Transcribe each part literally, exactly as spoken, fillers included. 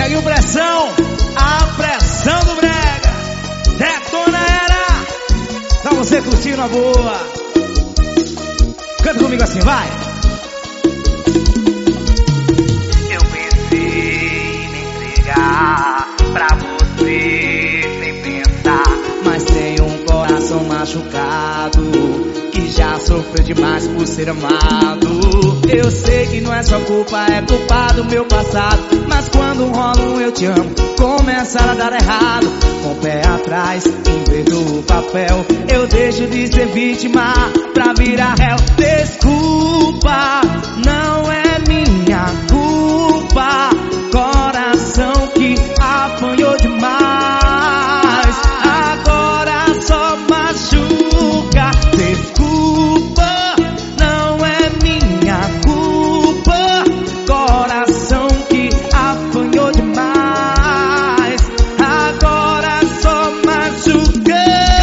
Tiaguinho Pressão, a pressão do brega. Detona era, pra você curtir na boa. Canta comigo assim, vai. Eu pensei em me entregar pra você sem pensar, Mas tenho um coração machucado que já sofreu demais por ser amado. Eu sei que não é sua culpa, é culpa do meu passado. Mas quando rola um eu te amo, começa a dar errado. Com o pé atrás, inverto o papel. Eu deixo de ser vítima pra virar réu. Desculpa, não é minha culpa. Coração que apanhou demais, agora só machuca. Desculpa, não é minha culpa. Coração que apanhou demais, agora só machuca.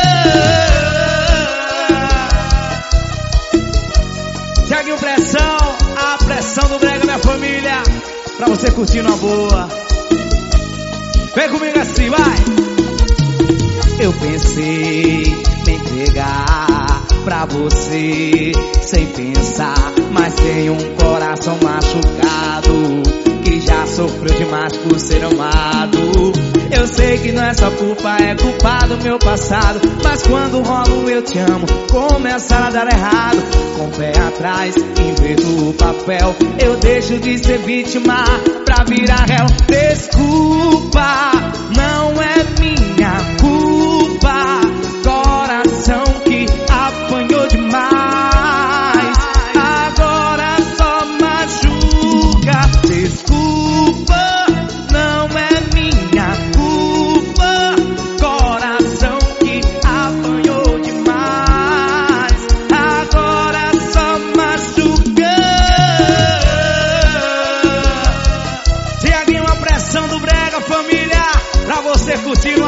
Tiaguinho Pressão, a pressão do brega, minha família, pra você curtir numa boa. Vem comigo assim, vai. Eu pensei me entregar pra você sem pensar, mas tenho um coração machucado que já sofreu demais por ser amado. Eu sei que não é sua culpa, é culpa do meu passado. Mas quando rola um eu te amo, começa a dar errado. Com o pé atrás, inverto o papel. Eu deixo de ser vítima pra virar réu. Desculpa, não é minha culpa. Coração que apanhou demais, agora só machuca. Desculpa, não é minha culpa. Coração que apanhou demais, agora só machuca. Tiaguinho, a pressão do brega, família, pra você curtir